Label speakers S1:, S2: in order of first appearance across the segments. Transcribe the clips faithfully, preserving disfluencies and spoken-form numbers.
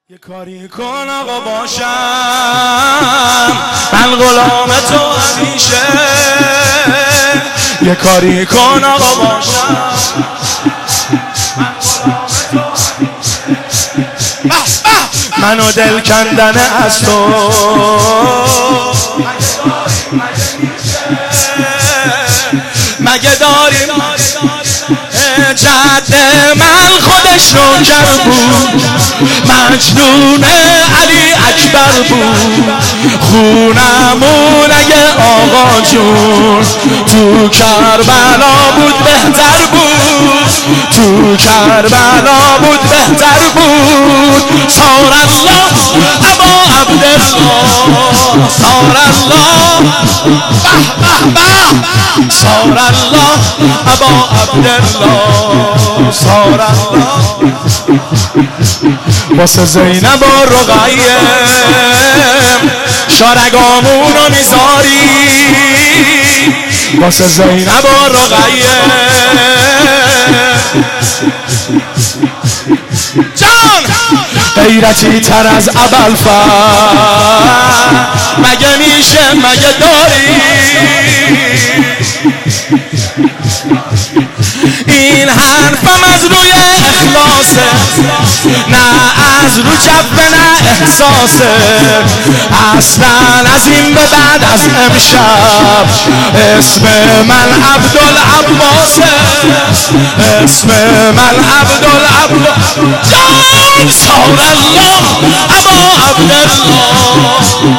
S1: یه کاری کن آقا باشم من غلام تو همیشه. یه کاری کن آقا باشم منو دل کندن از تو. مگه داریم جد من خودش نوکر بود، مجنون علی اکبر بود. خونمون اگه آقا جون تو کربلا بود بهتر بود، تو کربلا بود بهتر بود. صار الله ابا عبدالله، صار الله به به به، صار الله ابا عبدالله، صار الله. واسه زینب و رقیه شارگامونو میذاری، واسه زینب و رقیه جان غیرتی تر از ابوالفضل مگه میشه مگه داری؟ این حرفم از روی اخلاصه نه از رو جبه نه احساسه. اصلا از این به بعد از امشب اسم من عبدالعباسه، اسم من عبدالعباس. جان صار الله ابا عبدالله،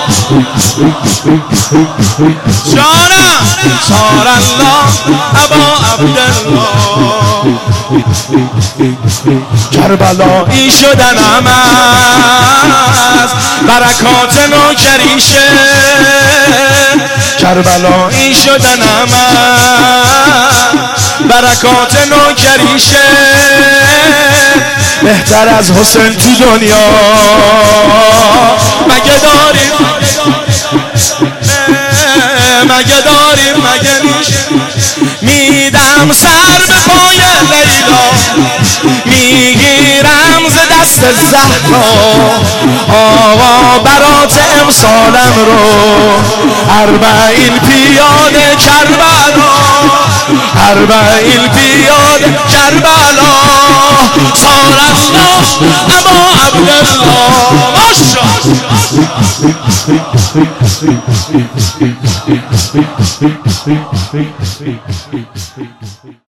S1: جانم صار الله ابا عبدالله. کربلایی شدنم از برکات نوکریشه، کربلایی شدنم از برکات نوکریشه. بهتر از حسین تو دنیا مگه داریم، مگه داریم مگه میشه. میدم سر به پای لیلا، میگیرم ز دست زهرا. آقا برات امسالم رو اربعین پیاده کربلا، اربعین پیاده کربلا. صار الله ابا عبدالله، ماشاءالله.